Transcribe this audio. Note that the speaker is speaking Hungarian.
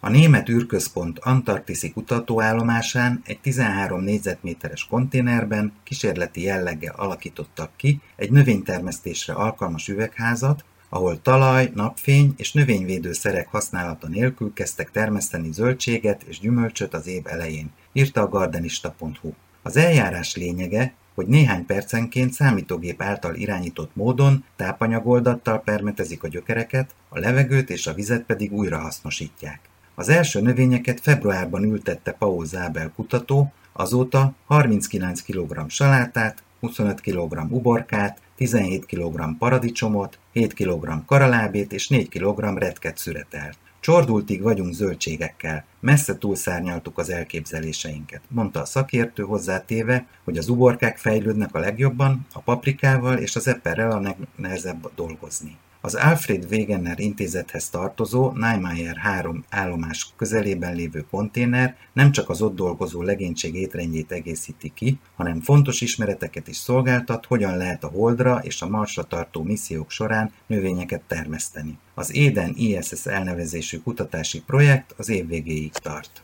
A Német űrközpont antarktiszi kutatóállomásán egy 13 négyzetméteres konténerben kísérleti jelleggel alakítottak ki egy növénytermesztésre alkalmas üvegházat, ahol talaj, napfény és növényvédőszerek használata nélkül kezdtek termeszteni zöldséget és gyümölcsöt az év elején, írta a gardenista.hu. Az eljárás lényege, hogy néhány percenként számítógép által irányított módon tápanyagoldattal permetezik a gyökereket, a levegőt és a vizet pedig újrahasznosítják. Az első növényeket februárban ültette Paul Zábel kutató, azóta 39 kg salátát, 25 kg uborkát, 17 kg paradicsomot, 7 kg karalábét és 4 kg retket szüretelt. Csordultig vagyunk zöldségekkel, messze túlszárnyaltuk az elképzeléseinket, mondta a szakértő, hozzátéve, hogy az uborkák fejlődnek a legjobban, a paprikával és az eperrel a legnehezebb dolgozni. Az Alfred Wegener intézethez tartozó Niemeyer 3 állomás közelében lévő konténer nem csak az ott dolgozó legénység étrendjét egészíti ki, hanem fontos ismereteket is szolgáltat, hogyan lehet a Holdra és a Marsra tartó missziók során növényeket termeszteni. Az Eden ISS elnevezésű kutatási projekt az év végéig tart.